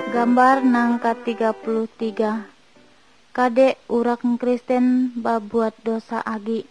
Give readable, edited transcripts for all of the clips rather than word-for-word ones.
Gambar nang ke-33. Kade urang Kristen babuat dosa agi.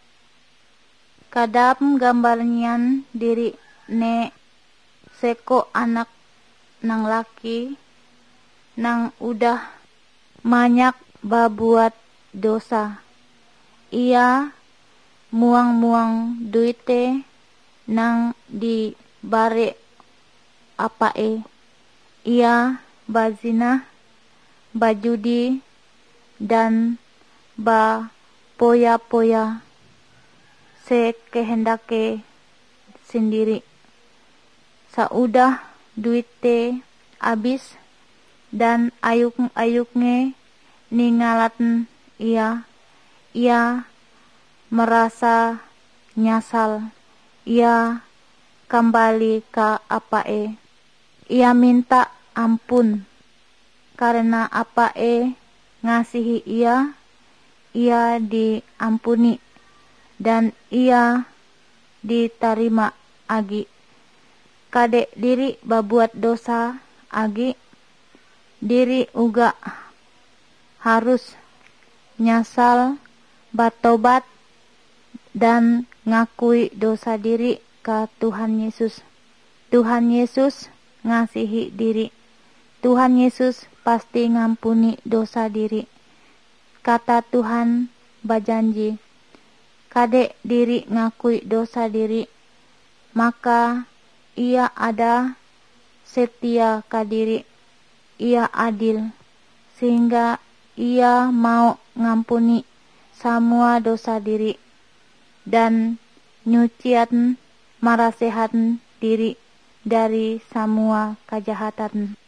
Kadam gambarnyan diri ne seko anak nang laki nang udah banyak babuat dosa. Ia muang-muang duite nang di bare apae. Ia bazina, bajudi, dan ba poya-poya sekehendake sendiri. Saudah duite abis dan ayuk-ayuknya ningalatan ia merasa nyasal. Ia kembali ke apae. Ia minta ampun karena apae ngasihi ia diampuni dan ia diterima agi. Kade diri babuat dosa agi, diri uga harus nyasal, batobat, dan ngakui dosa diri ke Tuhan Yesus. Tuhan Yesus ngasihi diri. Tuhan Yesus pasti ngampuni dosa diri. Kata Tuhan bajanji, kade diri ngakui dosa diri, maka ia ada setia ke diri. Ia adil, sehingga ia mau ngampuni semua dosa diri dan nyucian marasehan diri dari semua kejahatan.